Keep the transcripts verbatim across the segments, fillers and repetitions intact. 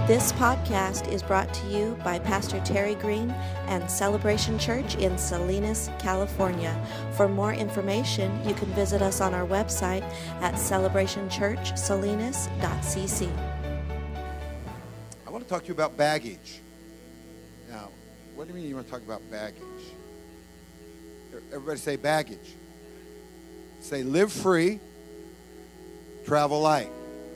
This podcast is brought to you by Pastor Terry Green and Celebration Church in Salinas, California. For more information, you can visit us on our website at celebration church salinas dot c c. I want to talk to you about baggage. Now, what do you mean you want to talk about baggage? Everybody say baggage. Say live free, travel light.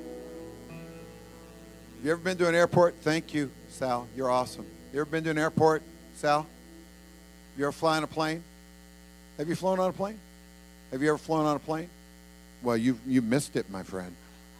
Have you ever been to an airport? Thank you, Sal. You're awesome. You ever been to an airport, Sal? You ever flying a plane? Have you flown on a plane? Have you ever flown on a plane? Well, you you missed it, my friend.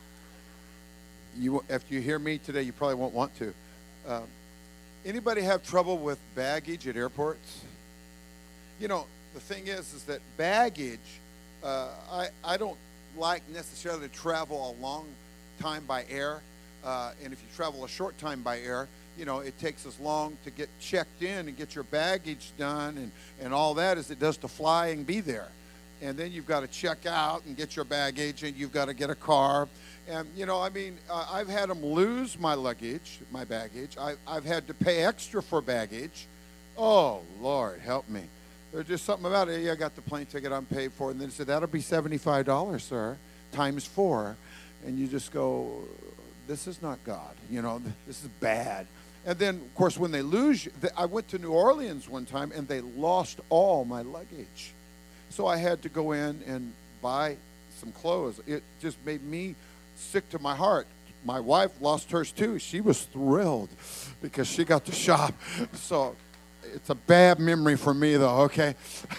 You, if you hear me today, you probably won't want to. Uh, anybody have trouble with baggage at airports? You know, the thing is, is that baggage, uh, I, I don't like necessarily to travel a long time by air. Uh, and if you travel a short time by air, you know, it takes as long to get checked in and get your baggage done and, and all that as it does to fly and be there. And then you've got to check out and get your baggage, and you've got to get a car. And, you know, I mean, uh, I've had them lose my luggage, my baggage. I, I've had to pay extra for baggage. Oh, Lord, help me. There's just something about it. Yeah, I got the plane ticket I'm paid for. And then they said, that'll be seventy-five dollars, sir, times four. And you just go, this is not God. You know, this is bad. And then, of course, when they lose, I went to New Orleans one time, and they lost all my luggage. So I had to go in and buy some clothes. It just made me sick to my heart. My wife lost hers too. She was thrilled because she got to shop. So it's a bad memory for me, though, okay?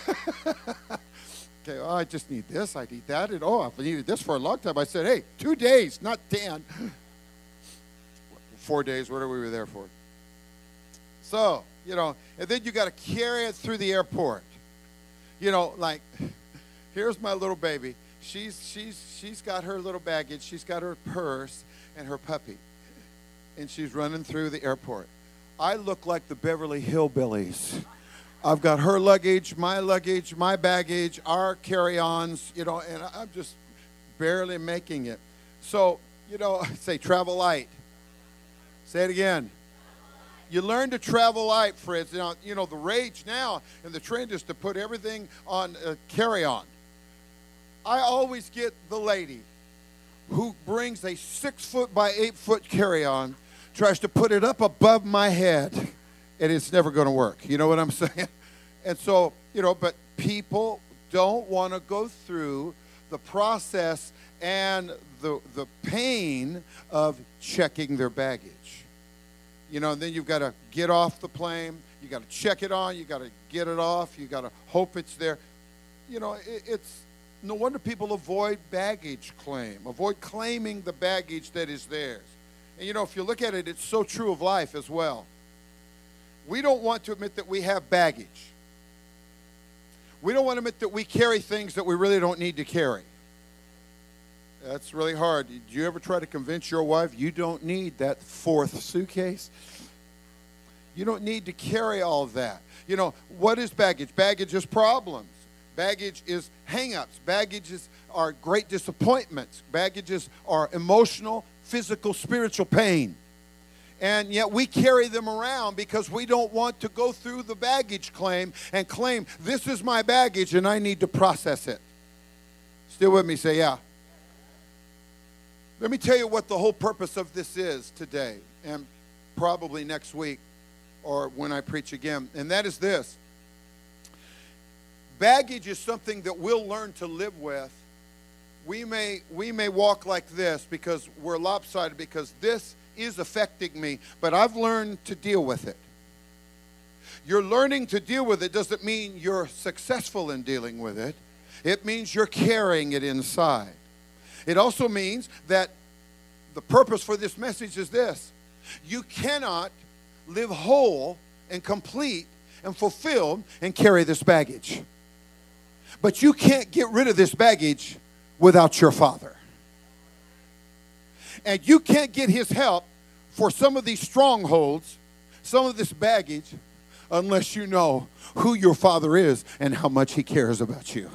Okay, oh, I just need this, I need that, and oh, I've needed this for a long time. I said, hey, two days, not ten. Four days, whatever we were there for. So, you know, and then you got to carry it through the airport. You know, like, here's my little baby. She's she's she's got her little baggage. She's got her purse and her puppy, and she's running through the airport. I look like the Beverly Hillbillies. I've got her luggage, my luggage, my baggage, our carry-ons. You know, and I'm just barely making it. So, you know, say travel light. Say it again. You learn to travel light, Fritz. Now, you know, the rage now and the trend is to put everything on uh, carry-on. I always get the lady who brings a six-foot by eight-foot carry-on, tries to put it up above my head, and it's never going to work. You know what I'm saying? And so, you know, but people don't want to go through the process and the the pain of checking their baggage. You know, and then you've got to get off the plane. You got to check it on. You got to get it off. You got to hope it's there. You know, it, it's no wonder people avoid baggage claim, avoid claiming the baggage that is theirs. And, you know, if you look at it, it's so true of life as well. We don't want to admit that we have baggage. We don't want to admit that we carry things that we really don't need to carry. That's really hard. Did you ever try to convince your wife you don't need that fourth suitcase? You don't need to carry all of that. You know, what is baggage? Baggage is problems. Baggage is hang-ups. Baggages are great disappointments. Baggages are emotional, physical, spiritual pain. And yet we carry them around because we don't want to go through the baggage claim and claim, this is my baggage and I need to process it. Still with me? Say, yeah. Let me tell you what the whole purpose of this is today, and probably next week or when I preach again, and that is this. Baggage is something that we'll learn to live with. We may, we may walk like this because we're lopsided, because this is affecting me, but I've learned to deal with it. You're learning to deal with it doesn't mean you're successful in dealing with it. It means you're carrying it inside. It also means that the purpose for this message is this. You cannot live whole and complete and fulfilled and carry this baggage. But you can't get rid of this baggage without your Father. And you can't get His help for some of these strongholds, some of this baggage, unless you know who your Father is and how much He cares about you.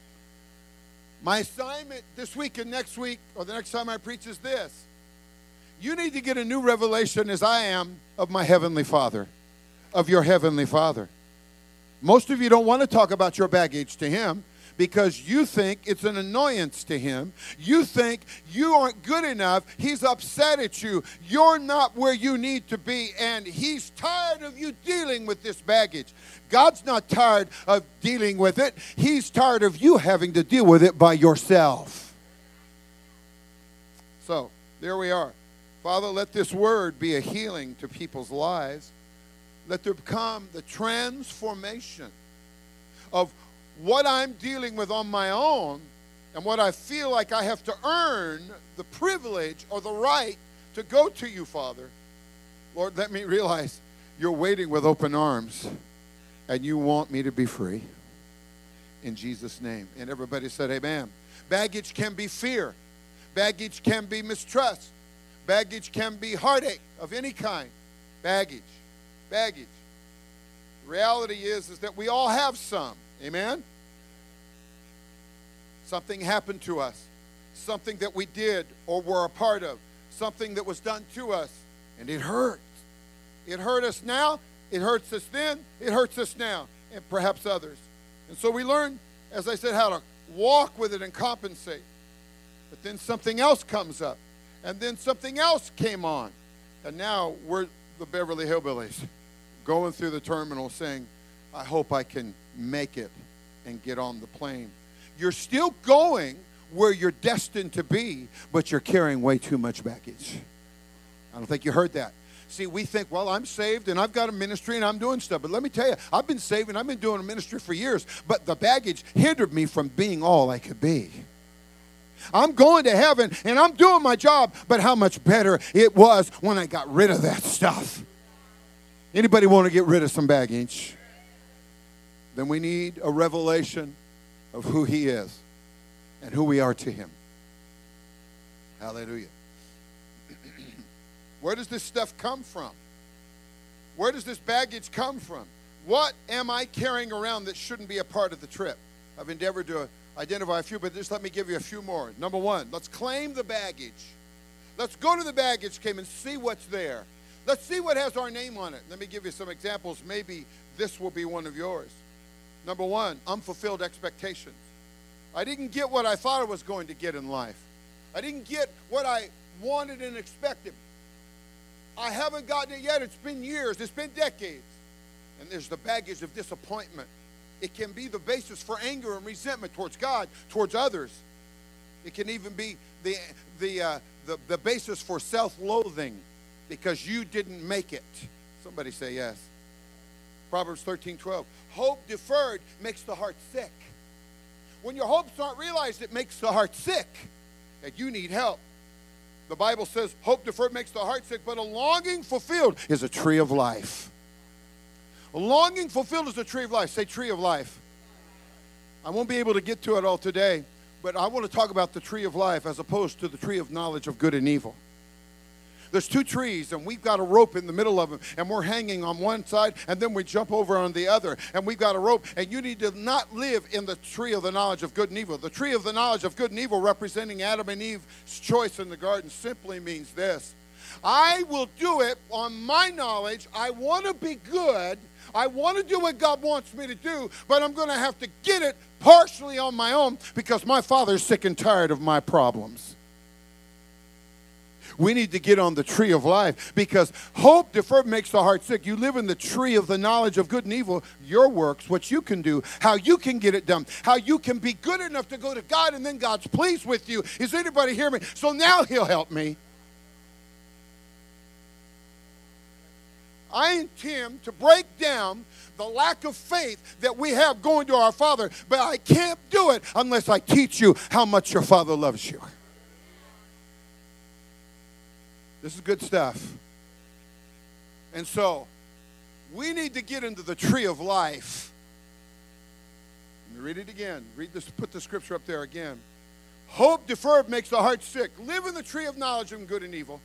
My assignment this week and next week, or the next time I preach, is this. You need to get a new revelation, as I am, of my Heavenly Father, of your Heavenly Father. Most of you don't want to talk about your baggage to Him because you think it's an annoyance to Him. You think you aren't good enough. He's upset at you. You're not where you need to be, and He's tired of you dealing with this baggage. God's not tired of dealing with it. He's tired of you having to deal with it by yourself. So, there we are. Father, let this word be a healing to people's lives. Let there come the transformation of what I'm dealing with on my own and what I feel like I have to earn the privilege or the right to go to you, Father. Lord, let me realize you're waiting with open arms and you want me to be free. In Jesus' name. And everybody said amen. Baggage can be fear. Baggage can be mistrust. Baggage can be heartache of any kind. Baggage. Baggage. The reality is, is that we all have some. Amen? Something happened to us. Something that we did or were a part of. Something that was done to us. And it hurt. It hurt us now. It hurts us then. It hurts us now. And perhaps others. And so we learn, as I said, how to walk with it and compensate. But then something else comes up. And then something else came on. And now we're the Beverly Hillbillies going through the terminal saying, I hope I can make it and get on the plane. You're still going where you're destined to be, but you're carrying way too much baggage. I don't think you heard that. See, we think, well, I'm saved and I've got a ministry and I'm doing stuff. But let me tell you, I've been saved and I've been doing a ministry for years, but the baggage hindered me from being all I could be. I'm going to heaven and I'm doing my job, but how much better it was when I got rid of that stuff. Anybody want to get rid of some baggage? Then we need a revelation of who He is and who we are to Him. Hallelujah. Where does this stuff come from? Where does this baggage come from? What am I carrying around that shouldn't be a part of the trip? I've endeavored to identify a few, but just let me give you a few more. Number one, let's claim the baggage. Let's go to the baggage claim and see what's there. Let's see what has our name on it. Let me give you some examples. Maybe this will be one of yours. Number one, unfulfilled expectations. I didn't get what I thought I was going to get in life. I didn't get what I wanted and expected. I haven't gotten it yet. It's been years. It's been decades. And there's the baggage of disappointment. It can be the basis for anger and resentment towards God, towards others. It can even be the, the, uh, the, the basis for self-loathing because you didn't make it. Somebody say yes. Proverbs thirteen twelve. Hope deferred makes the heart sick. When your hopes aren't realized, it makes the heart sick. And you need help. The Bible says hope deferred makes the heart sick, but a longing fulfilled is a tree of life. A longing fulfilled is a tree of life. Say tree of life. I won't be able to get to it all today, but I want to talk about the tree of life as opposed to the tree of knowledge of good and evil. There's two trees, and we've got a rope in the middle of them, and we're hanging on one side, and then we jump over on the other, and we've got a rope, and you need to not live in the tree of the knowledge of good and evil. The tree of the knowledge of good and evil, representing Adam and Eve's choice in the garden, simply means this. I will do it on my knowledge. I want to be good. I want to do what God wants me to do, but I'm going to have to get it partially on my own because my Father's sick and tired of my problems. We need to get on the tree of life because hope deferred makes the heart sick. You live in the tree of the knowledge of good and evil, your works, what you can do, how you can get it done, how you can be good enough to go to God and then God's pleased with you. Is anybody hear me? So now He'll help me. I intend to break down the lack of faith that we have going to our Father, but I can't do it unless I teach you how much your Father loves you. This is good stuff. And so, we need to get into the tree of life. Let me read it again. Read this, put the scripture up there again. Hope deferred makes the heart sick. Live in the tree of knowledge of good and evil.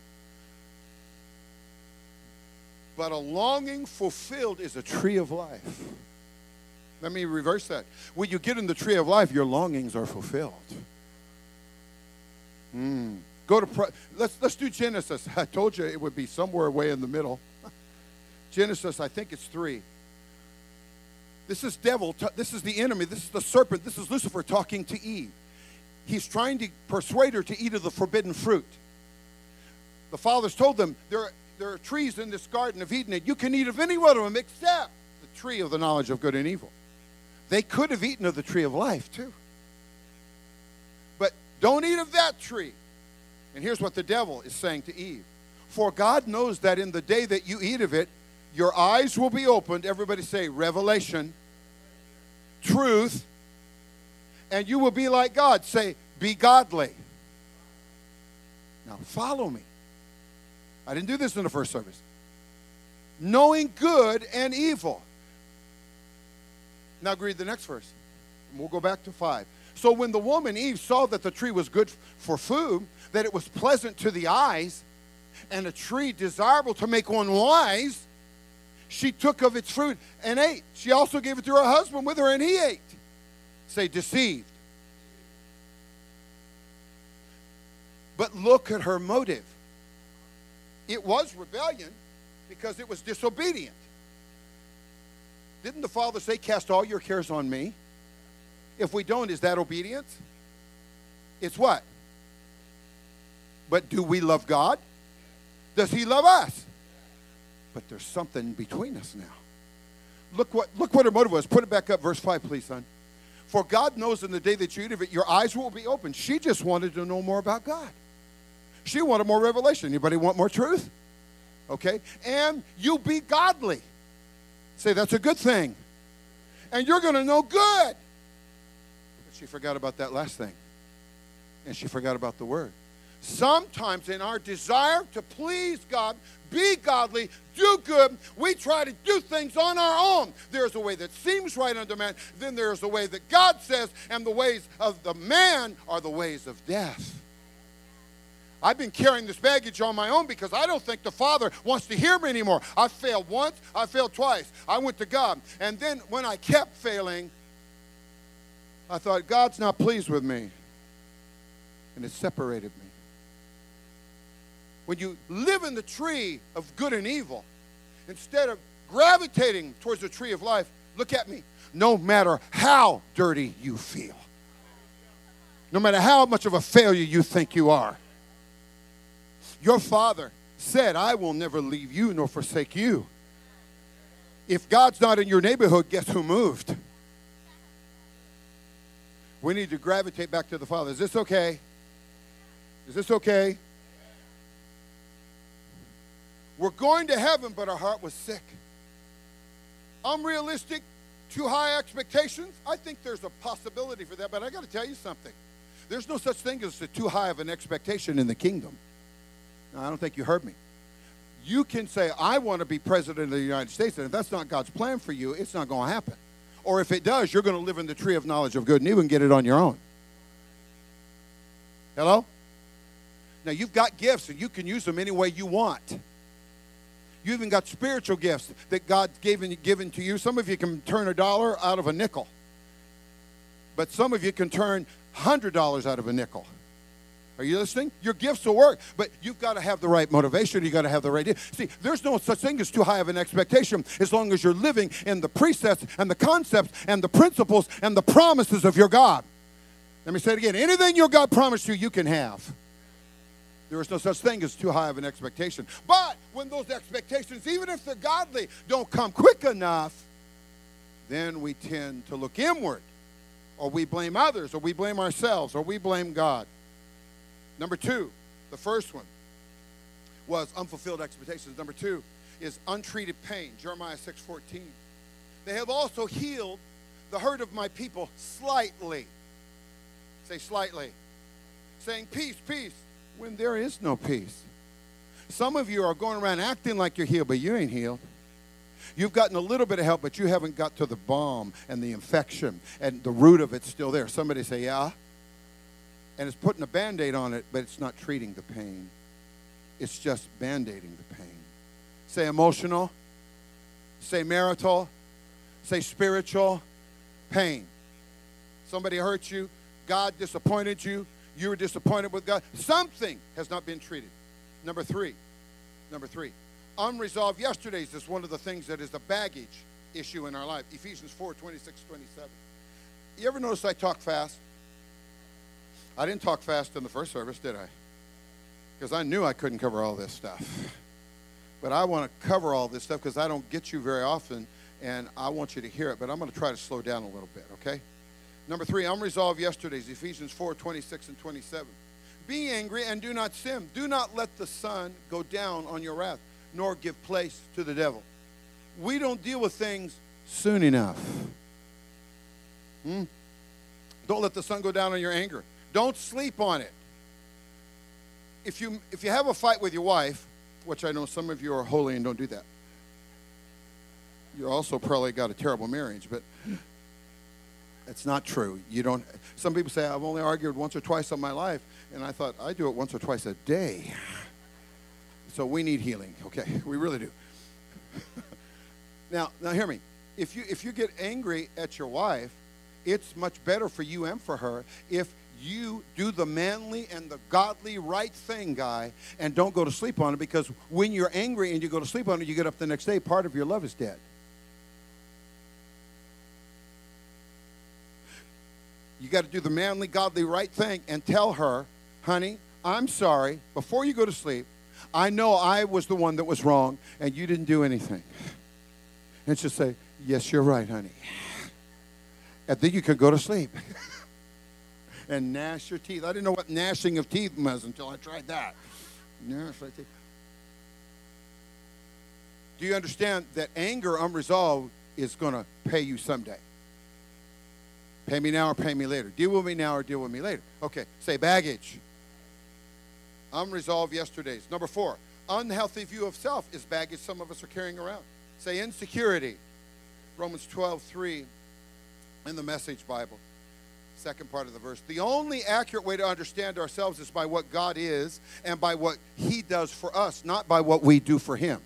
But a longing fulfilled is a tree of life. Let me reverse that. When you get in the tree of life, your longings are fulfilled. Mm. Go to, let's, let's do Genesis. I told you it would be somewhere way in the middle. Genesis, I think it's three. This is devil, this is the enemy, this is the serpent, this is Lucifer talking to Eve. He's trying to persuade her to eat of the forbidden fruit. The fathers told them, there, there are trees in this garden of Eden, and you can eat of any one of them except the tree of the knowledge of good and evil. They could have eaten of the tree of life, too. But don't eat of that tree. And here's what the devil is saying to Eve. For God knows that in the day that you eat of it, your eyes will be opened. Everybody say revelation, truth, and you will be like God. Say, be godly. Now follow me. I didn't do this in the first service. Knowing good and evil. Now read the next verse. And we'll go back to five. So when the woman Eve saw that the tree was good for food, that it was pleasant to the eyes, and a tree desirable to make one wise, she took of its fruit and ate. She also gave it to her husband with her, and he ate. Say, deceived. But look at her motive. It was rebellion because it was disobedient. Didn't the Father say, cast all your cares on me? If we don't, is that obedience? It's what? But do we love God? Does he love us? But there's something between us now. Look what, look what her motive was. Put it back up, verse five, please, son. For God knows in the day that you eat of it, your eyes will be opened. She just wanted to know more about God. She wanted more revelation. Anybody want more truth? Okay. And you be godly. Say, that's a good thing. And you're going to know good. But she forgot about that last thing. And she forgot about the word. Sometimes in our desire to please God, be godly, do good, we try to do things on our own. There's a way that seems right unto man. Then there's the way that God says, and the ways of the man are the ways of death. I've been carrying this baggage on my own because I don't think the Father wants to hear me anymore. I failed once, I failed twice. I went to God. And then when I kept failing, I thought, God's not pleased with me. And it separated me. When you live in the tree of good and evil, instead of gravitating towards the tree of life, look at me, no matter how dirty you feel, no matter how much of a failure you think you are, your Father said, I will never leave you nor forsake you. If God's not in your neighborhood, guess who moved? We need to gravitate back to the Father. Is this okay? Is this okay? We're going to heaven, but our heart was sick. Unrealistic, too high expectations. I think there's a possibility for that, but I got to tell you something. There's no such thing as a too high of an expectation in the kingdom. No, I don't think you heard me. You can say, I want to be president of the United States, and if that's not God's plan for you, it's not going to happen. Or if it does, you're going to live in the tree of knowledge of good and evil and get it on your own. Hello? Now, you've got gifts, and you can use them any way you want. You even got spiritual gifts that God's given, given to you. Some of you can turn a dollar out of a nickel. But some of you can turn one hundred dollars out of a nickel. Are you listening? Your gifts will work, but you've got to have the right motivation. You've got to have the right... See, there's no such thing as too high of an expectation as long as you're living in the precepts and the concepts and the principles and the promises of your God. Let me say it again. Anything your God promised you, you can have. There is no such thing as too high of an expectation. But when those expectations, even if they're godly, don't come quick enough, then we tend to look inward, or we blame others, or we blame ourselves, or we blame God. Number two, the first one was unfulfilled expectations. Number two is untreated pain, Jeremiah six fourteen. They have also healed the hurt of my people slightly. Say slightly. Saying peace, peace, when there is no peace. Some of you are going around acting like you're healed, but you ain't healed. You've gotten a little bit of help, but you haven't got to the balm and the infection, and the root of it's still there. Somebody say, yeah. And it's putting a Band-Aid on it, but it's not treating the pain. It's just Band-Aiding the pain. Say emotional. Say marital. Say spiritual. Pain. Somebody hurt you. God disappointed you. You were disappointed with God. Something has not been treated. Number three. Number three. Unresolved yesterdays is one of the things that is the baggage issue in our life. Ephesians four, twenty-six, twenty-seven. You ever notice I talk fast? I didn't talk fast in the first service, did I? Because I knew I couldn't cover all this stuff. But I want to cover all this stuff because I don't get you very often, and I want you to hear it. But I'm going to try to slow down a little bit, okay? Number three, unresolved yesterdays, Ephesians four, twenty-six and twenty-seven. Be angry and do not sin. Do not let the sun go down on your wrath, nor give place to the devil. We don't deal with things soon enough. Hmm? Don't let the sun go down on your anger. Don't sleep on it. If you, if you have a fight with your wife, which I know some of you are holy and don't do that. You also probably got a terrible marriage, but it's not true. You don't. Some people say, I've only argued once or twice in my life, and I thought, I do it once or twice a day. So we need healing, okay? We really do. now, now hear me. If you, if you get angry at your wife, it's much better for you and for her if you do the manly and the godly right thing, guy, and don't go to sleep on it, because when you're angry and you go to sleep on it, you get up the next day, part of your love is dead. You got to do the manly, godly right thing and tell her, honey, I'm sorry. Before you go to sleep, I know I was the one that was wrong and you didn't do anything. And she'll say, yes, you're right, honey. And then you can go to sleep and gnash your teeth. I didn't know what gnashing of teeth was until I tried that. Gnash my teeth. Do you understand that anger unresolved is going to pay you someday? Pay me now or pay me later. Deal with me now or deal with me later. Okay, say baggage. Unresolved yesterdays. Number four, unhealthy view of self is baggage some of us are carrying around. Say insecurity. Romans twelve, three in the Message Bible. Second part of the verse. The only accurate way to understand ourselves is by what God is and by what He does for us, not by what we do for Him.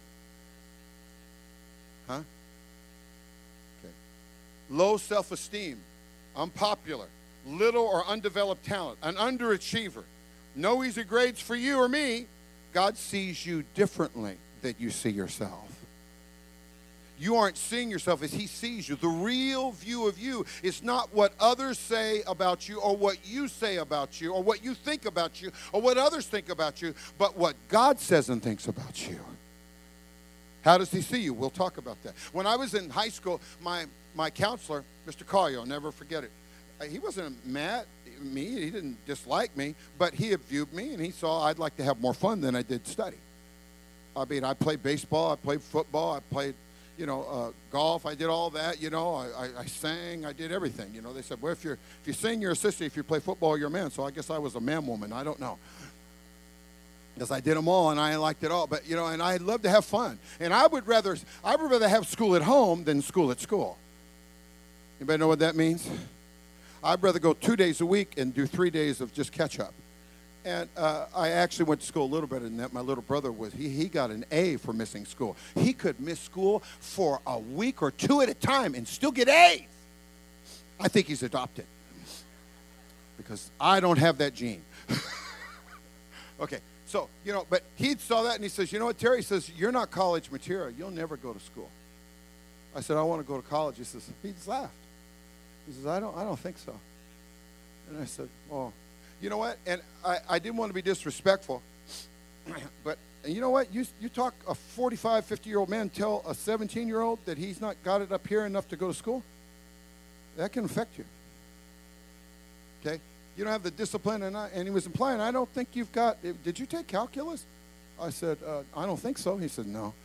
Huh? Okay. Low self-esteem. Unpopular, little or undeveloped talent, an underachiever, no easy grades for you or me. God sees you differently than you see yourself. You aren't seeing yourself as He sees you. The real view of you is not what others say about you or what you say about you or what you think about you or what others think about you, but what God says and thinks about you. How does He see you? We'll talk about that. When I was in high school, my My counselor, Mister Collier, I'll never forget it. He wasn't mad at me. He didn't dislike me, but he had viewed me, and he saw I'd like to have more fun than I did study. I mean, I played baseball. I played football. I played, you know, uh, golf. I did all that, you know. I, I, I sang. I did everything, you know. They said, well, if, you're, if you sing, you're a sissy. If you play football, you're a man. So I guess I was a man woman. I don't know. Because I did them all, and I liked it all. But, you know, and I love to have fun. And I would rather, I would rather have school at home than school at school. Anybody know what that means? I'd rather go two days a week and do three days of just catch up. And uh, I actually went to school a little better than that. My little brother was, he, he got an A for missing school. He could miss school for a week or two at a time and still get A's. I think he's adopted. Because I don't have that gene. Okay, so, you know, but he saw that and he says, you know what, Terry? He says, you're not college material. You'll never go to school. I said, I want to go to college. He says, he just laughed. He says, I don't, I don't think so. And I said, oh, you know what? And I, I didn't want to be disrespectful, but you know what? You, you talk a forty-five, fifty-year-old man tell a seventeen-year-old that he's not got it up here enough to go to school? That can affect you. Okay? You don't have the discipline, and, I, and he was implying, I don't think you've got, did you take calculus? I said, uh, I don't think so. He said, no.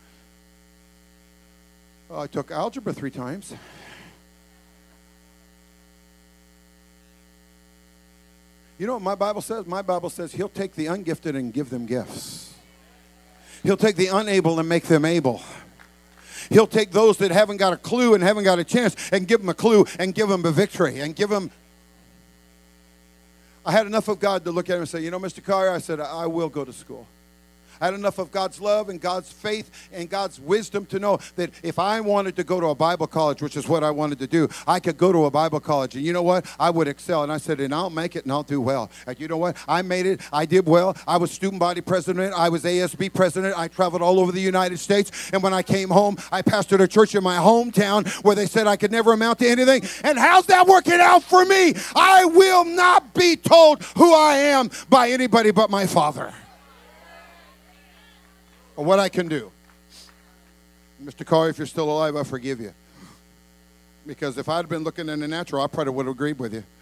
Uh, I took algebra three times. You know what my Bible says? My Bible says He'll take the ungifted and give them gifts. He'll take the unable and make them able. He'll take those that haven't got a clue and haven't got a chance and give them a clue and give them a victory and give them. I had enough of God to look at him and say, you know, Mister Collier, I said, I will go to school. I had enough of God's love and God's faith and God's wisdom to know that if I wanted to go to a Bible college, which is what I wanted to do, I could go to a Bible college. And you know what? I would excel. And I said, and I'll make it and I'll do well. And you know what? I made it. I did well. I was student body president. I was A S B president. I traveled all over the United States. And when I came home, I pastored a church in my hometown where they said I could never amount to anything. And how's that working out for me? I will not be told who I am by anybody but my Father. Or what I can do. Mister Carr, if you're still alive, I forgive you. Because if I'd been looking in the natural, I probably would have agreed with you.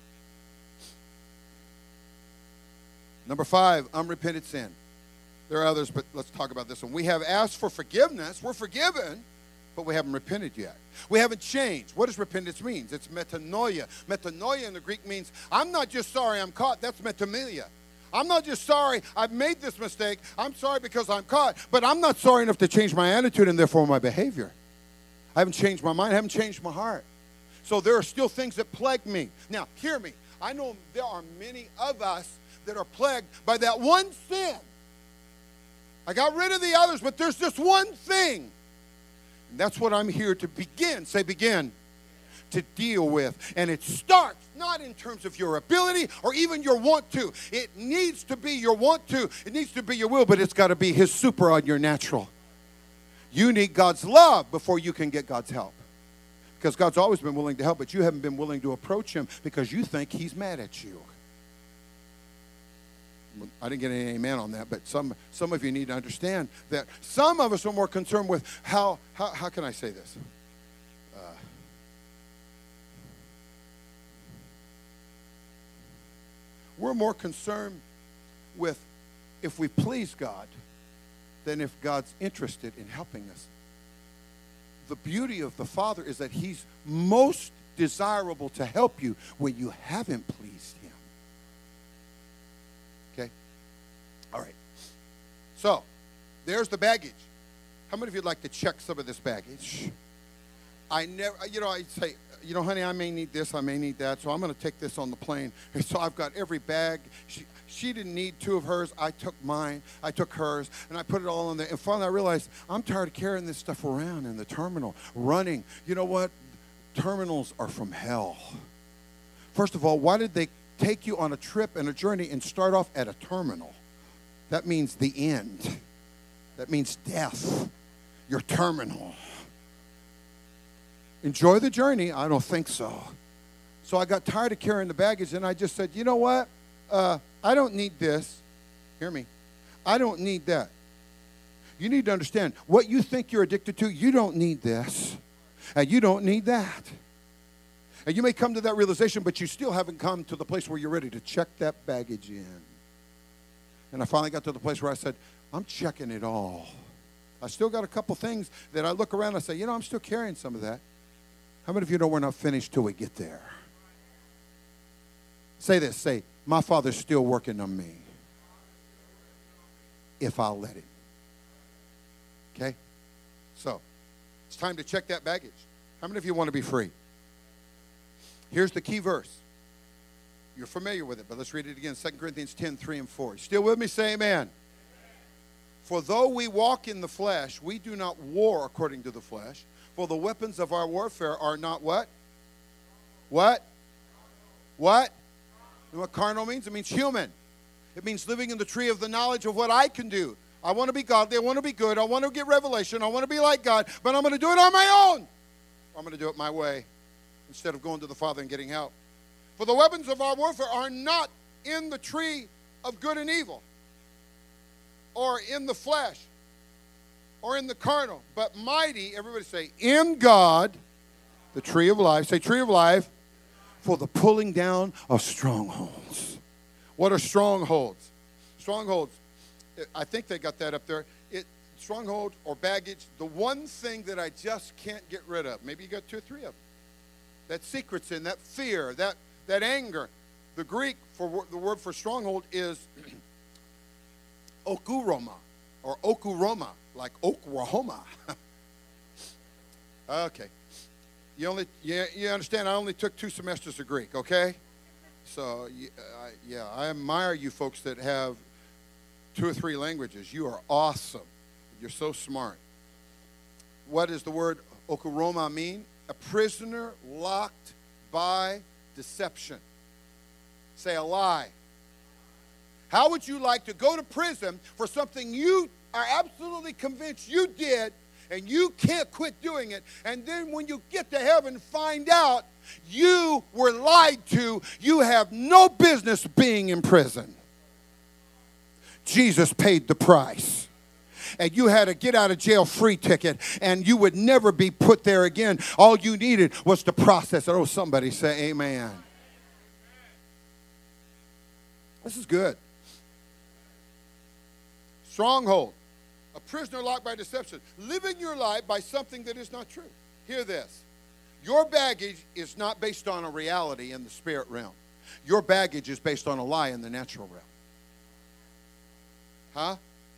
Number five, unrepented sin. There are others, but let's talk about this one. We have asked for forgiveness. We're forgiven, but we haven't repented yet. We haven't changed. What does repentance mean? It's metanoia. Metanoia in the Greek means, I'm not just sorry I'm caught. That's metanoia. I'm not just sorry I've made this mistake. I'm sorry because I'm caught. But I'm not sorry enough to change my attitude and therefore my behavior. I haven't changed my mind. I haven't changed my heart. So there are still things that plague me. Now, hear me. I know there are many of us that are plagued by that one sin. I got rid of the others, but there's just one thing. And that's what I'm here to begin. Say begin. To deal with. And it starts not in terms of your ability or even your want to. It needs to be your want to. It needs to be your will, but it's got to be his super on your natural. You need God's love before you can get God's help. Because God's always been willing to help, but you haven't been willing to approach him because you think he's mad at you. I didn't get any amen on that, but some, some of you need to understand that some of us are more concerned with how, how, how can I say this? Uh, we're more concerned with if we please God than if God's interested in helping us. The beauty of the Father is that he's most desirable to help you when you haven't pleased him. Okay? All right. So, there's the baggage. How many of you would like to check some of this baggage? I never, you know, I say, you know, honey, I may need this, I may need that, so I'm going to take this on the plane. And so I've got every bag. She, she didn't need two of hers. I took mine. I took hers, and I put it all in there. And finally, I realized I'm tired of carrying this stuff around in the terminal, running. You know what? Terminals are from hell. First of all, why did they take you on a trip and a journey and start off at a terminal? That means the end. That means death. Your terminal. Enjoy the journey? I don't think so. So I got tired of carrying the baggage, and I just said, you know what? Uh, I don't need this. Hear me. I don't need that. You need to understand, what you think you're addicted to, you don't need this. And you don't need that. And you may come to that realization, but you still haven't come to the place where you're ready to check that baggage in. And I finally got to the place where I said, I'm checking it all. I still got a couple things that I look around and I say, you know, I'm still carrying some of that. How many of you know we're not finished till we get there? Say this. Say, my Father's still working on me. If I'll let him. Okay? So, it's time to check that baggage. How many of you want to be free? Here's the key verse. You're familiar with it, but let's read it again. Second Corinthians ten, three and four. Still with me? Say amen. Amen. For though we walk in the flesh, we do not war according to the flesh. For the weapons of our warfare are not what? What? What? You know what carnal means? It means human. It means living in the tree of the knowledge of what I can do. I want to be godly. I want to be good. I want to get revelation. I want to be like God. But I'm going to do it on my own. I'm going to do it my way instead of going to the Father and getting help. For the weapons of our warfare are not in the tree of good and evil, or in the flesh, or in the carnal, but mighty, everybody say, in God, the tree of life. Say, tree of life, for the pulling down of strongholds. What are strongholds? Strongholds, I think they got that up there. It, stronghold or baggage, the one thing that I just can't get rid of. Maybe you got two or three of them. That secret sin, that fear, that, that anger. The Greek for the word for stronghold is okuroma, or okuroma, like Oklahoma. Okay. You only, you, you understand, I only took two semesters of Greek, okay? So, uh, yeah, I admire you folks that have two or three languages. You are awesome. You're so smart. What does the word okuroma mean? A prisoner locked by deception. Say a lie. How would you like to go to prison for something you are absolutely convinced you did and you can't quit doing it, and then when you get to heaven find out you were lied to? You have no business being in prison. Jesus paid the price. And you had a get out of jail free ticket, and you would never be put there again. All you needed was to process it. Oh, somebody say amen. This is good. Stronghold. A prisoner locked by deception. Living your life by something that is not true. Hear this. Your baggage is not based on a reality in the spirit realm. Your baggage is based on a lie in the natural realm. Huh?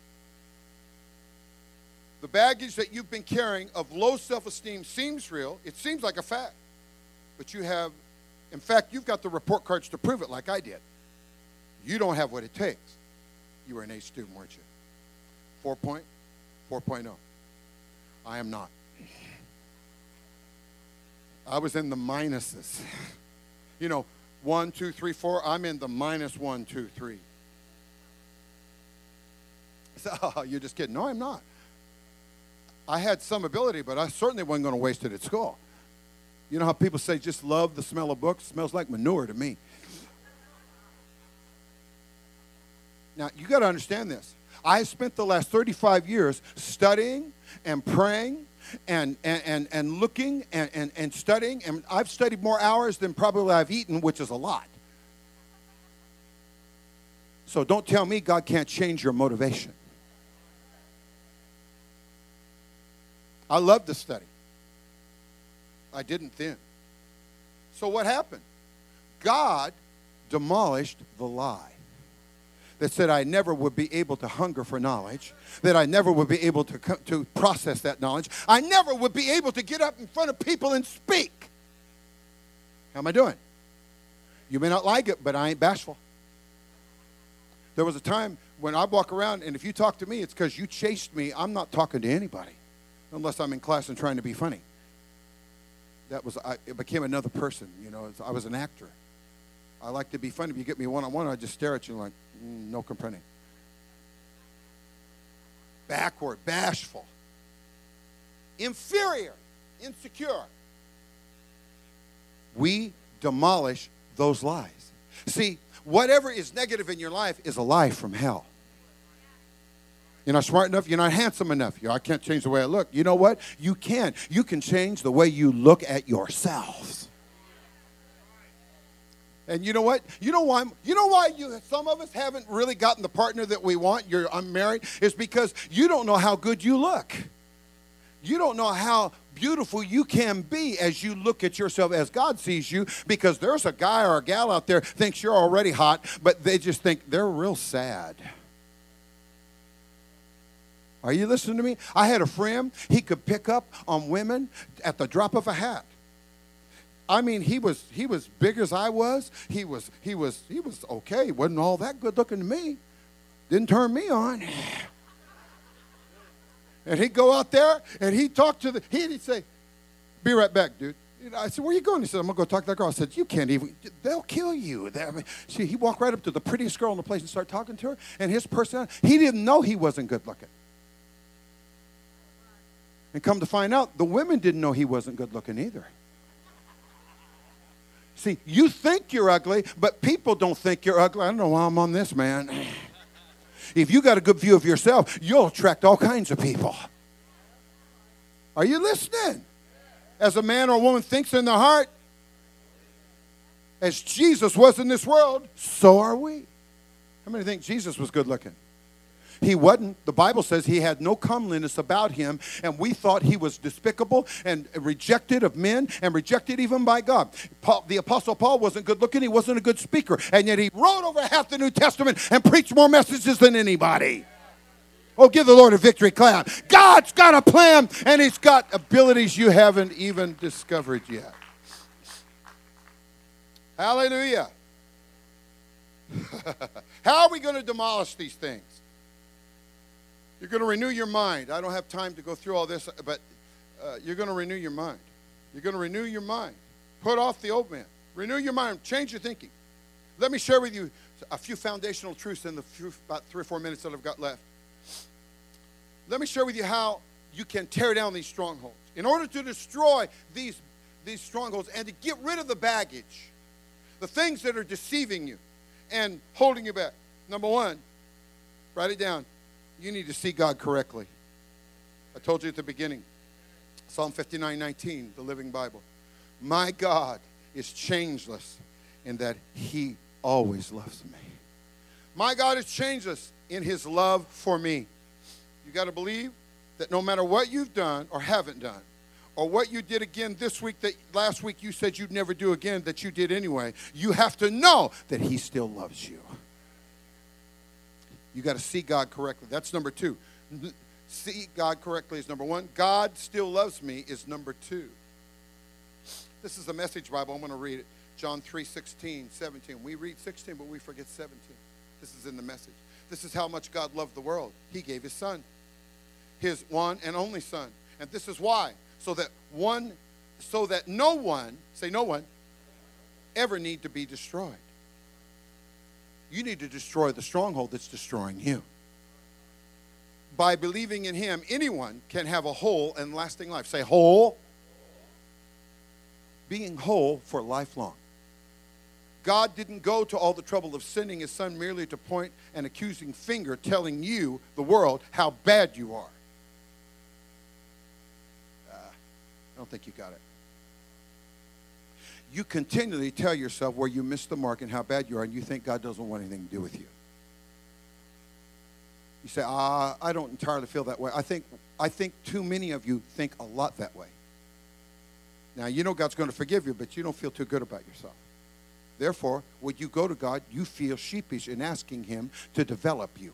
The baggage that you've been carrying of low self-esteem seems real. It seems like a fact. But you have, in fact, you've got the report cards to prove it like I did. You don't have what it takes. You were an A student, weren't you? Four point? four point oh. I am not. I was in the minuses. You know, one, two, three, four. I'm in the minus one, two, three. So, oh, you're just kidding. No, I'm not. I had some ability, but I certainly wasn't going to waste it at school. You know how people say just love the smell of books? It smells like manure to me. Now, you got to understand this. I spent the last thirty-five years studying and praying and, and, and, and looking and, and, and studying. And I've studied more hours than probably I've eaten, which is a lot. So don't tell me God can't change your motivation. I love to study. I didn't then. So what happened? God demolished the lie that said I never would be able to hunger for knowledge, that I never would be able to, to process that knowledge. I never would be able to get up in front of people and speak. How am I doing? You may not like it, but I ain't bashful. There was a time when I walk around, and if you talk to me, it's because you chased me. I'm not talking to anybody unless I'm in class and trying to be funny. That was, I, it became another person, you know. I was an actor. I like to be funny. If you get me one-on-one, I just stare at you like, mm, no comprending. Backward, bashful, inferior, insecure. We demolish those lies. See, whatever is negative in your life is a lie from hell. You're not smart enough. You're not handsome enough. You're, I can't change the way I look. You know what? You can. You can change the way you look at yourselves. And you know what? You know why? You know why you? Some of us haven't really gotten the partner that we want. You're unmarried. Is because you don't know how good you look. You don't know how beautiful you can be as you look at yourself as God sees you. Because there's a guy or a gal out there thinks you're already hot, but they just think they're real sad. Are you listening to me? I had a friend, he could pick up on women at the drop of a hat. I mean, he was he was big as I was. He was he was he was okay. Wasn't all that good looking to me. Didn't turn me on. And he'd go out there and he'd talk to the he'd say, "Be right back, dude." I said, "Where are you going?" He said, "I'm gonna go talk to that girl." I said, "You can't even. They'll kill you." I mean, see, he walked right up to the prettiest girl in the place and started talking to her. And his personality, he didn't know he wasn't good looking. And come to find out, the women didn't know he wasn't good looking either. See, you think you're ugly, but people don't think you're ugly. I don't know why I'm on this, man. If you got a good view of yourself, you'll attract all kinds of people. Are you listening? As a man or a woman thinks in their heart, as Jesus was in this world, so are we. How many think Jesus was good looking? He wasn't. The Bible says he had no comeliness about him, and we thought he was despicable and rejected of men and rejected even by God. Paul, the Apostle Paul wasn't good looking. He wasn't a good speaker, and yet he wrote over half the New Testament and preached more messages than anybody. Oh, give the Lord a victory clap. God's got a plan, and he's got abilities you haven't even discovered yet. Hallelujah. How are we going to demolish these things? You're going to renew your mind. I don't have time to go through all this, but uh, you're going to renew your mind. You're going to renew your mind. Put off the old man. Renew your mind. Change your thinking. Let me share with you a few foundational truths in the few, about three or four minutes that I've got left. Let me share with you how you can tear down these strongholds. In order to destroy these, these strongholds and to get rid of the baggage, the things that are deceiving you and holding you back. Number one, write it down. You need to see God correctly. I told you at the beginning, Psalm fifty-nine nineteen, the Living Bible. My God is changeless in that he always loves me. My God is changeless in his love for me. You got to believe that no matter what you've done or haven't done, or what you did again this week that last week you said you'd never do again that you did anyway, you have to know that he still loves you. You got to see God correctly. That's number two. See God correctly is number one. God still loves me is number two. This is the Message Bible. I'm going to read it. John three sixteen, seventeen. We read sixteen, but we forget seventeen. This is in the Message. This is how much God loved the world. He gave his son, his one and only son. And this is why. So that one, so that no one, say no one, ever need to be destroyed. You need to destroy the stronghold that's destroying you. By believing in him, anyone can have a whole and lasting life. Say whole. Being whole for lifelong. God didn't go to all the trouble of sending his son merely to point an accusing finger telling you, the world, how bad you are. Uh, I don't think you got it. You continually tell yourself where you missed the mark and how bad you are, and you think God doesn't want anything to do with you. You say, ah, I don't entirely feel that way. I think, I think too many of you think a lot that way. Now, you know God's going to forgive you, but you don't feel too good about yourself. Therefore, when you go to God, you feel sheepish in asking him to develop you.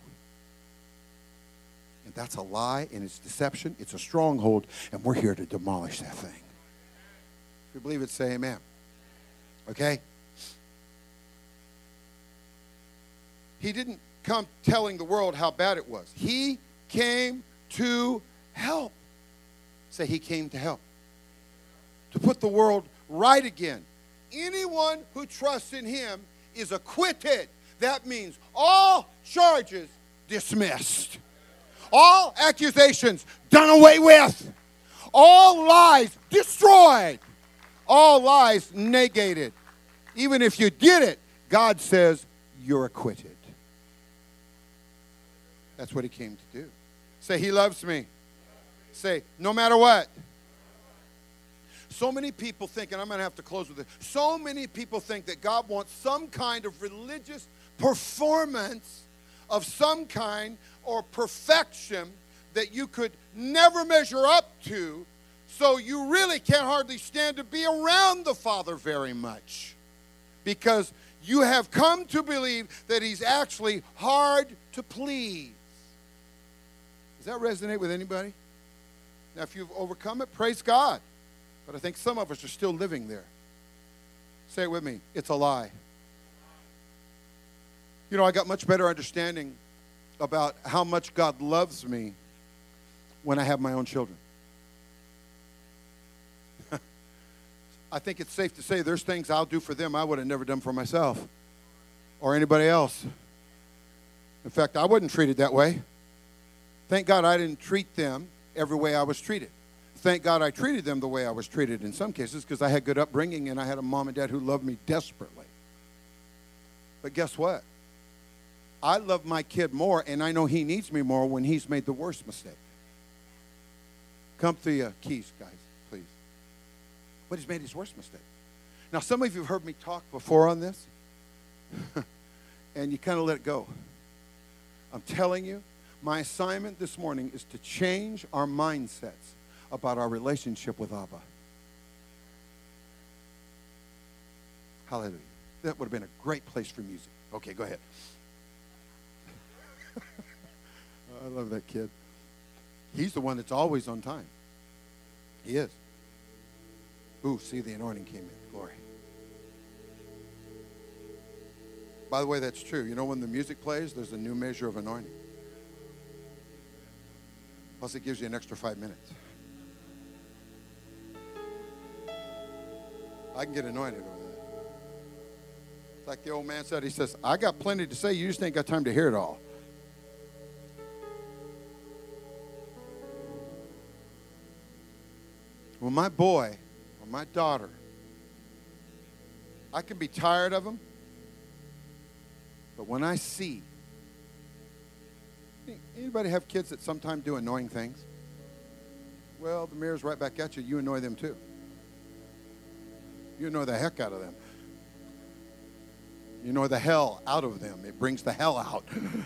And that's a lie, and it's deception. It's a stronghold, and we're here to demolish that thing. If you believe it, say amen. Okay? He didn't come telling the world how bad it was. He came to help. Say, he came to help. To put the world right again. Anyone who trusts in him is acquitted. That means all charges dismissed. All accusations done away with. All lies destroyed. All lies negated. Even if you did it, God says you're acquitted. That's what he came to do. Say, he loves me. Say, no matter what. So many people think, and I'm going to have to close with this. So many people think that God wants some kind of religious performance of some kind or perfection that you could never measure up to, so you really can't hardly stand to be around the Father very much. Because you have come to believe that he's actually hard to please. Does that resonate with anybody? Now, if you've overcome it, praise God. But I think some of us are still living there. Say it with me. It's a lie. You know, I got much better understanding about how much God loves me when I have my own children. I think it's safe to say there's things I'll do for them I would have never done for myself or anybody else. In fact, I wasn't treated that way. Thank God I didn't treat them every way I was treated. Thank God I treated them the way I was treated in some cases because I had good upbringing and I had a mom and dad who loved me desperately. But guess what? I love my kid more, and I know he needs me more when he's made the worst mistake. Come to the uh, keys, guys, please. But he's made his worst mistake. Now, some of you have heard me talk before on this, and you kind of let it go. I'm telling you, my assignment this morning is to change our mindsets about our relationship with Abba. Hallelujah. That would have been a great place for music. Okay, go ahead. I love that kid. He's the one that's always on time. He is. Ooh, see, the anointing came in. Glory. By the way, that's true. You know, when the music plays, there's a new measure of anointing. Plus, it gives you an extra five minutes. I can get anointed over that. It's like the old man said. He says, I got plenty to say. You just ain't got time to hear it all. Well, my boy or my daughter, I can be tired of them, but when I see, anybody have kids that sometimes do annoying things? Well, the mirror's right back at you. You annoy them too. You annoy the heck out of them. You annoy the hell out of them. It brings the hell out.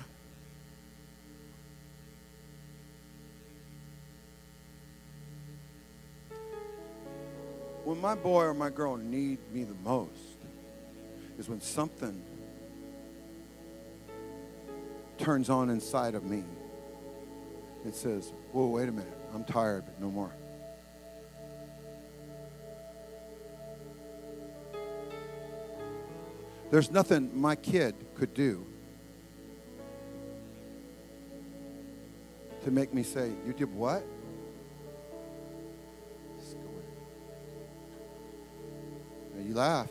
When my boy or my girl need me the most is when something turns on inside of me. It says, whoa, wait a minute. I'm tired, but no more. There's nothing my kid could do to make me say, you did what? Now you laugh.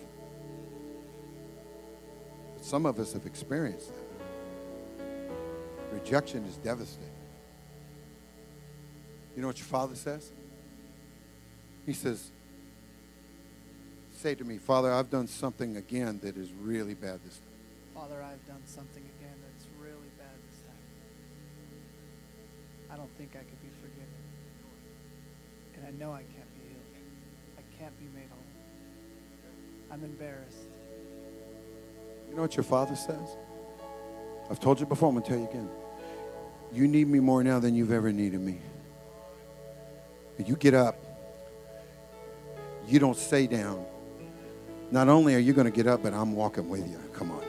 But some of us have experienced that. Rejection is devastating. You know what your father says? He says, say to me, Father, I've done something again that is really bad this time. Father, I've done something again that's really bad this time. I don't think I could be forgiven. And I know I can't be healed. I can't be made whole. I'm embarrassed. You know what your father says? I've told you before, I'm going to tell you again. You need me more now than you've ever needed me. You get up. You don't stay down. Not only are you going to get up, but I'm walking with you. Come on.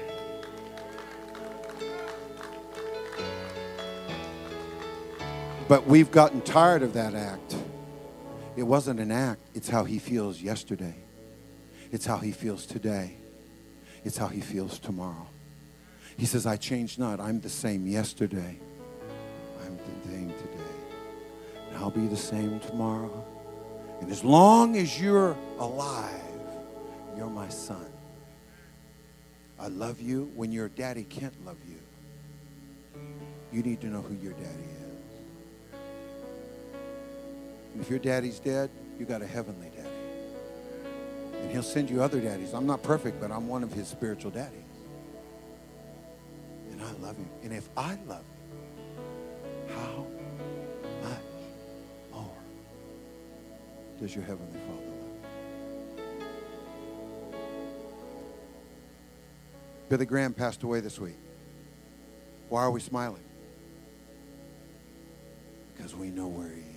But we've gotten tired of that act. It wasn't an act. It's how he feels yesterday. It's how he feels today. It's how he feels tomorrow. He says, I changed not. I'm the same yesterday. I'm the same today. And I'll be the same tomorrow. And as long as you're alive, you're my son. I love you when your daddy can't love you. You need to know who your daddy is. And if your daddy's dead, you got a heavenly daddy. And he'll send you other daddies. I'm not perfect, but I'm one of his spiritual daddies. And I love him. And if I love him, how much more does your heavenly Father love you? Billy Graham passed away this week. Why are we smiling? Because we know where he is.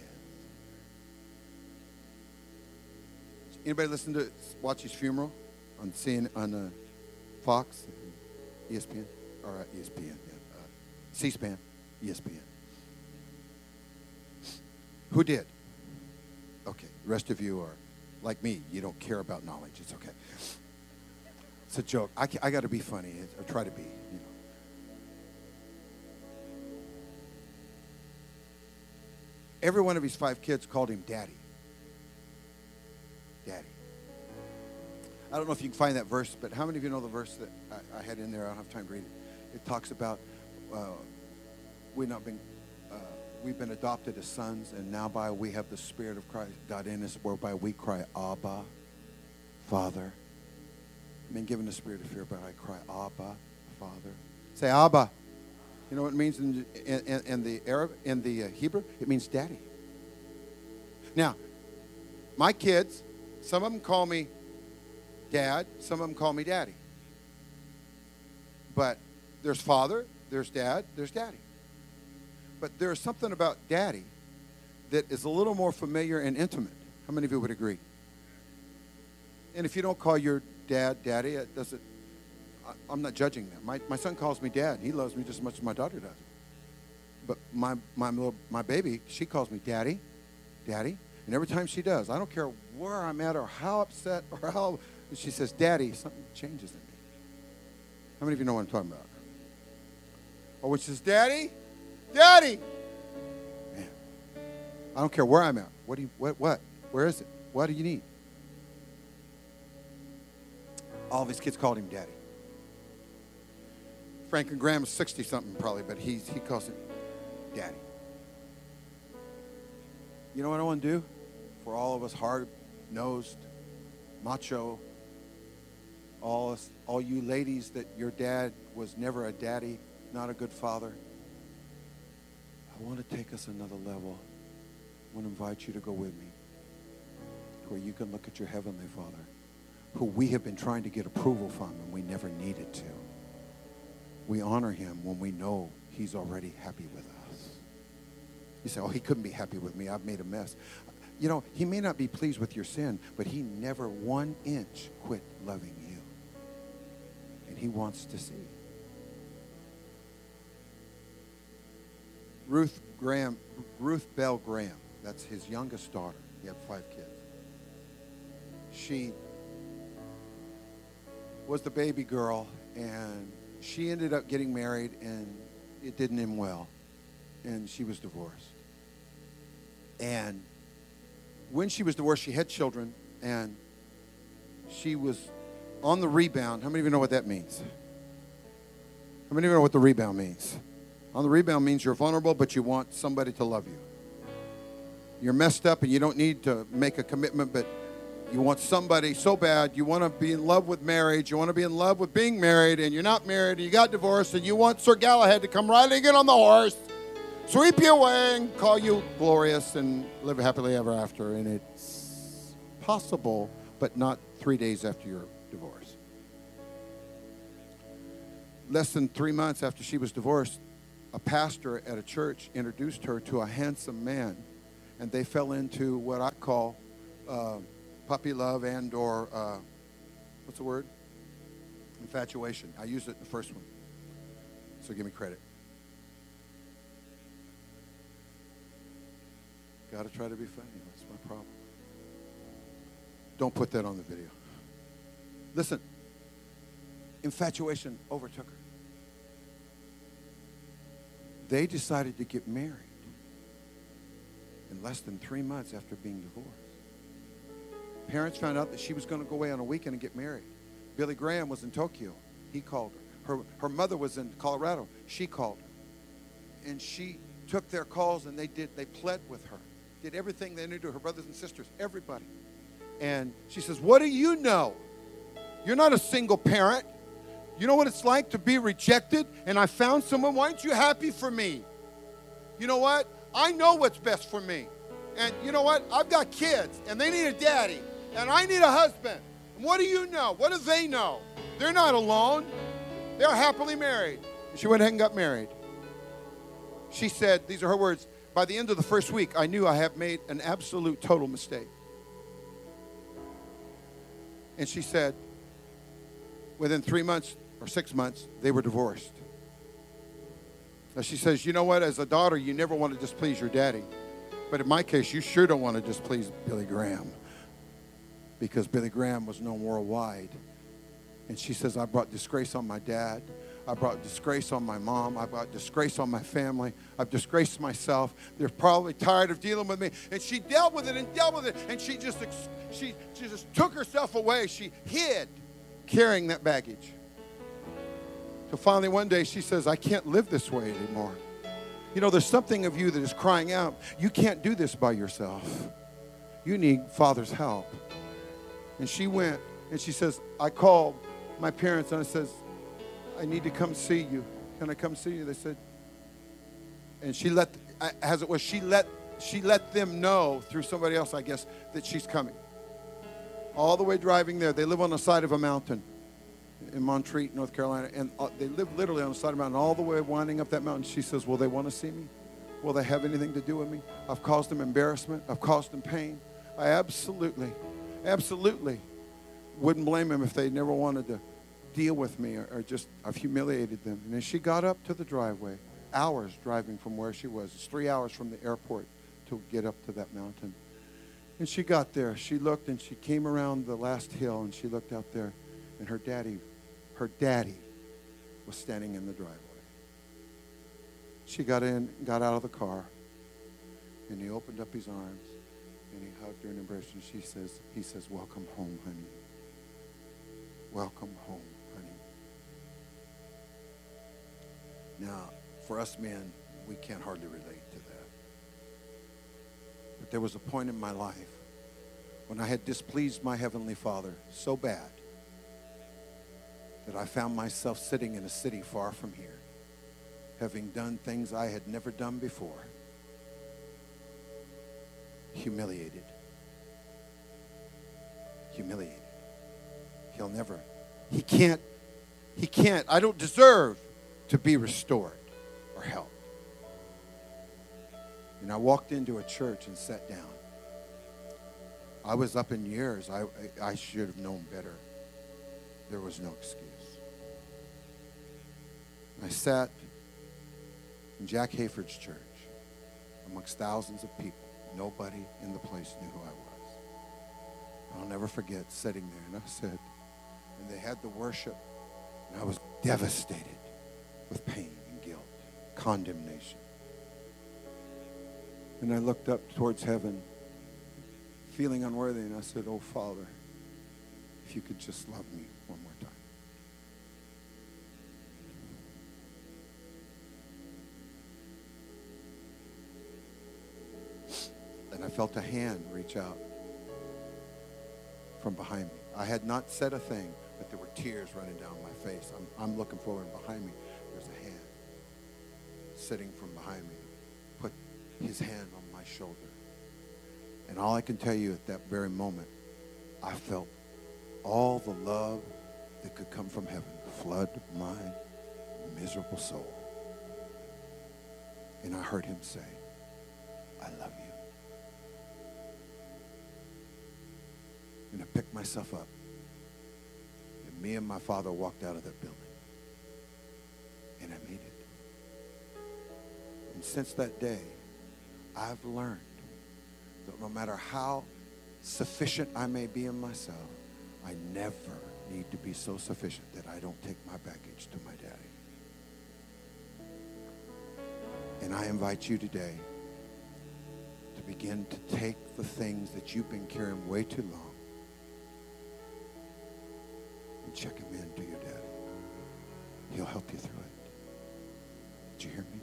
Anybody listen to watch his funeral on C N N, on uh, Fox, E S P N, or uh, E S P N, yeah, uh, C-SPAN, E S P N? Who did? Okay, the rest of you are like me. You don't care about knowledge. It's okay. It's a joke. I, I got to be funny, or try to be. You know. Every one of his five kids called him Daddy. Daddy. I don't know if you can find that verse, but how many of you know the verse that I, I had in there? I don't have time to read it. It talks about uh, we've not been uh, we've been adopted as sons, and now by we have the Spirit of Christ God in us, whereby we cry, Abba, Father. I've been given the spirit of fear, but I cry, Abba, Father. Say Abba. You know what it means in, in, in the Arab, in the uh, Hebrew? It means daddy. Now, my kids, some of them call me Dad, some of them call me Daddy. But there's Father, there's Dad, there's Daddy. But there's something about Daddy that is a little more familiar and intimate. How many of you would agree? And if you don't call your dad Daddy, it doesn't, I, I'm not judging them. My, my son calls me Dad. He loves me just as much as my daughter does. But my, my, little, my baby, she calls me Daddy, Daddy. And every time she does, I don't care where I'm at or how upset or how, she says, Daddy, something changes in me. How many of you know what I'm talking about? Or when she says, Daddy, Daddy. Man. I don't care where I'm at. What do you, what, what? Where is it? What do you need? All of his kids called him Daddy. Franklin Graham is sixty-something probably, but he's, he calls him Daddy. You know what I want to do for all of us hard-nosed, macho, all, us, all you ladies that your dad was never a daddy, not a good father? I want to take us another level. I want to invite you to go with me where you can look at your Heavenly Father, who we have been trying to get approval from and we never needed to. We honor him when we know he's already happy with us. You say, oh, he couldn't be happy with me. I've made a mess. You know, he may not be pleased with your sin, but he never one inch quit loving you. And he wants to see. Ruth Graham, Ruth Bell Graham, that's his youngest daughter. He had five kids. She was the baby girl, and she ended up getting married, and it didn't end well, and she was divorced. And when she was divorced, she had children, and she was on the rebound. How many of you know what that means? How many of you know what the rebound means? On the rebound means you're vulnerable, but you want somebody to love you. You're messed up, and you don't need to make a commitment, but you want somebody so bad. You want to be in love with marriage. You want to be in love with being married, and you're not married, and you got divorced, and you want Sir Galahad to come riding in on the horse, sweep you away, and call you glorious, and live happily ever after. And it's possible, but not three days after your divorce. Less than three months after she was divorced, a pastor at a church introduced her to a handsome man, and they fell into what I call uh, puppy love and or, uh, what's the word? Infatuation. I used it in the first one, so give me credit. Got to try to be funny. That's my problem. Don't put that on the video. Listen, infatuation overtook her. They decided to get married in less than three months after being divorced. Parents found out that she was going to go away on a weekend and get married. Billy Graham was in Tokyo. He called her. Her, her mother was in Colorado. She called her. And she took their calls, and they did. They pled with her. Did everything they knew to her brothers and sisters, everybody. And she says, what do you know? You're not a single parent. You know what it's like to be rejected, and I found someone. Why aren't you happy for me? You know what? I know what's best for me. And you know what? I've got kids, and they need a daddy, and I need a husband. And what do you know? What do they know? They're not alone. They're happily married. And she went ahead and got married. She said, these are her words, by the end of the first week, I knew I had made an absolute total mistake. And she said, within three months or six months, they were divorced. Now she says, you know what? As a daughter, you never want to displease your daddy. But in my case, you sure don't want to displease Billy Graham, because Billy Graham was known worldwide. And she says, I brought disgrace on my dad. I brought disgrace on my mom. I brought disgrace on my family. I've disgraced myself. They're probably tired of dealing with me. And she dealt with it and dealt with it. And she just, she, she just took herself away. She hid, carrying that baggage. So finally one day she says, I can't live this way anymore. You know, there's something of you that is crying out, you can't do this by yourself. You need Father's help. And she went and she says, I called my parents and I says, I need to come see you. Can I come see you? They said, and she let, as it was, she let, she let them know through somebody else, I guess, that she's coming. All the way driving there. They live on the side of a mountain in Montreat, North Carolina, and uh, they live literally on the side of a mountain, all the way winding up that mountain. She says, will they want to see me? Will they have anything to do with me? I've caused them embarrassment. I've caused them pain. I absolutely, absolutely wouldn't blame them if they never wanted to deal with me, or, or just, I've humiliated them. And then she got up to the driveway, hours driving from where she was. It's three hours from the airport to get up to that mountain. And she got there. She looked, and she came around the last hill, and she looked out there, and her daddy, her daddy was standing in the driveway. She got in, got out of the car, And he opened up his arms, and he hugged her and embraced her. And she says, he says, welcome home, honey. Welcome home, honey. Now, for us men, we can't hardly relate to that. But there was a point in my life when I had displeased my Heavenly Father so bad that I found myself sitting in a city far from here, having done things I had never done before. Humiliated. Humiliated. He'll never, he can't, he can't, I don't deserve to be restored or helped. And I walked into a church and sat down. I was up in years. I, I, I should have known better. There was no excuse. I sat in Jack Hayford's church amongst thousands of people. Nobody in the place knew who I was. I'll never forget sitting there, and I said, and they had the worship, and I was devastated with pain and guilt, condemnation. And I looked up towards heaven, feeling unworthy, and I said, oh, Father, if you could just love me one more time. And I felt a hand reach out from behind me. I had not said a thing, but there were tears running down my face. I'm, I'm looking forward, and behind me, there's a hand sitting from behind me, put his hand on my shoulder. And all I can tell you at that very moment, I felt all the love that could come from heaven flood my miserable soul. And I heard him say, I love you. And I picked myself up. And me and my father walked out of that building. And I made it. And since that day, I've learned that no matter how sufficient I may be in myself, I never need to be so sufficient that I don't take my baggage to my daddy. And I invite you today to begin to take the things that you've been carrying way too long and check them in to your daddy. He'll help you through it. Did you hear me?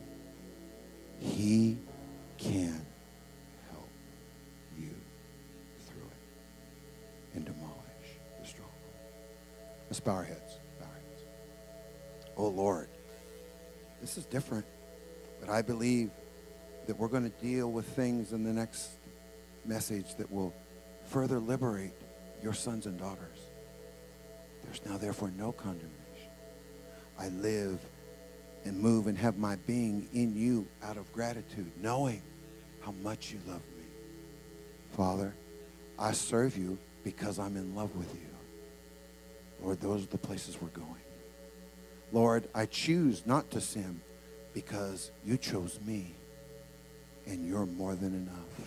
He can help you through it and demolish the stronghold. Let's bow our heads. Bow our heads. Oh, Lord, this is different, but I believe that we're going to deal with things in the next message that will further liberate your sons and daughters. There's now therefore no condemnation. I live and move and have my being in you out of gratitude, knowing how much you love me. Father, I serve you because I'm in love with you. Lord, those are the places we're going. Lord, I choose not to sin because you chose me and you're more than enough.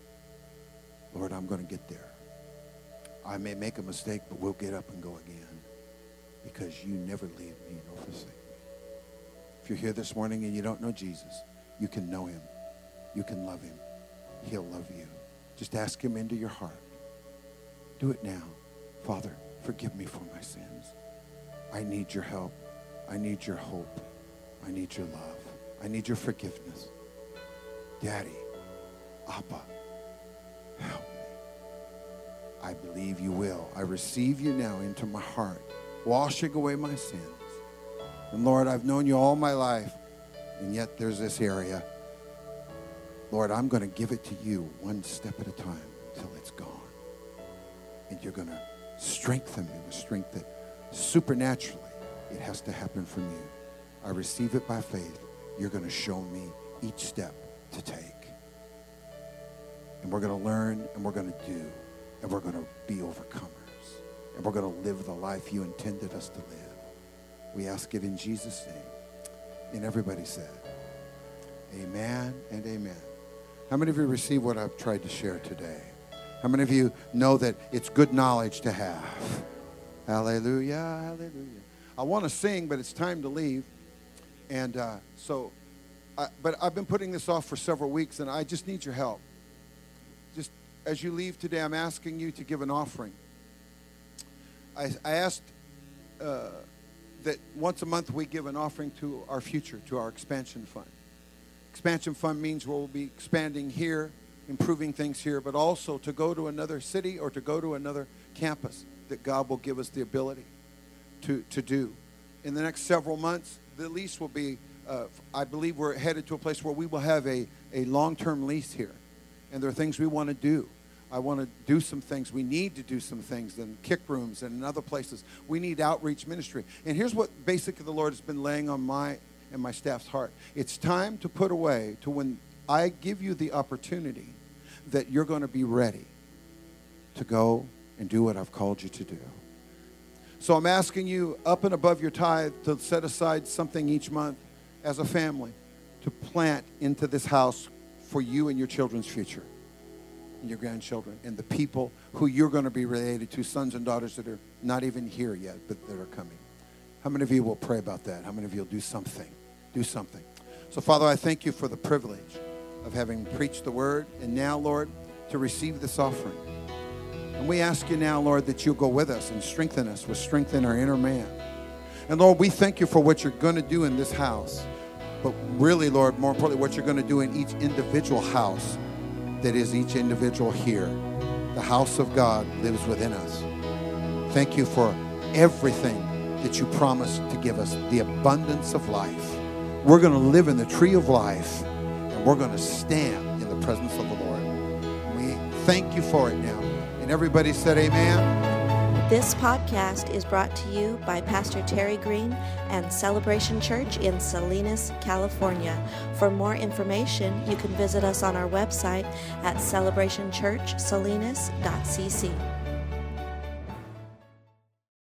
Lord, I'm going to get there. I may make a mistake, but we'll get up and go again because you never leave me nor forsake me. If you're here this morning and you don't know Jesus, you can know him. You can love him. He'll love you. Just ask him into your heart. Do it now. Father, forgive me for my sins. I need your help. I need your hope. I need your love. I need your forgiveness. Daddy, Abba, help me. I believe you will. I receive you now into my heart, washing away my sins. And Lord, I've known you all my life, and yet there's this area. Lord, I'm going to give it to you one step at a time until it's gone. And you're going to strengthen me with strength that supernaturally it has to happen from you. I receive it by faith. You're going to show me each step to take. And we're going to learn, and we're going to do, and we're going to be overcomers. And we're going to live the life you intended us to live. We ask it in Jesus' name. And everybody said, amen and amen. How many of you receive what I've tried to share today? How many of you know that it's good knowledge to have? Hallelujah, hallelujah. I want to sing, but it's time to leave. And uh, so I, but I've been putting this off for several weeks, and I just need your help. Just as you leave today, I'm asking you to give an offering. I, I asked uh, that once a month we give an offering to our future, to our expansion fund. Expansion fund means we'll be expanding here, improving things here, but also to go to another city or to go to another campus that God will give us the ability to, to do. In the next several months, the lease will be, uh, I believe we're headed to a place where we will have a, a long-term lease here. And there are things we want to do. I want to do some things. We need to do some things in kick rooms and in other places. We need outreach ministry. And here's what basically the Lord has been laying on my and my staff's heart. It's time to put away to when I give you the opportunity that you're going to be ready to go and do what I've called you to do. So I'm asking you up and above your tithe to set aside something each month as a family to plant into this house for you and your children's future and your grandchildren and the people who you're going to be related to, sons and daughters that are not even here yet but that are coming. How many of you will pray about that? How many of you will do something? Do something. So, Father, I thank you for the privilege of having preached the word and now, Lord, to receive this offering. And we ask you now, Lord, that you'll go with us and strengthen us with strength in our inner man. And, Lord, we thank you for what you're going to do in this house. But really, Lord, more importantly, what you're going to do in each individual house that is each individual here. The house of God lives within us. Thank you for everything that you promised to give us, the abundance of life. We're going to live in the tree of life, and we're going to stand in the presence of the Lord. We thank you for it now. And everybody said amen. This podcast is brought to you by Pastor Terry Green and Celebration Church in Salinas, California. For more information, you can visit us on our website at celebration church salinas dot c c.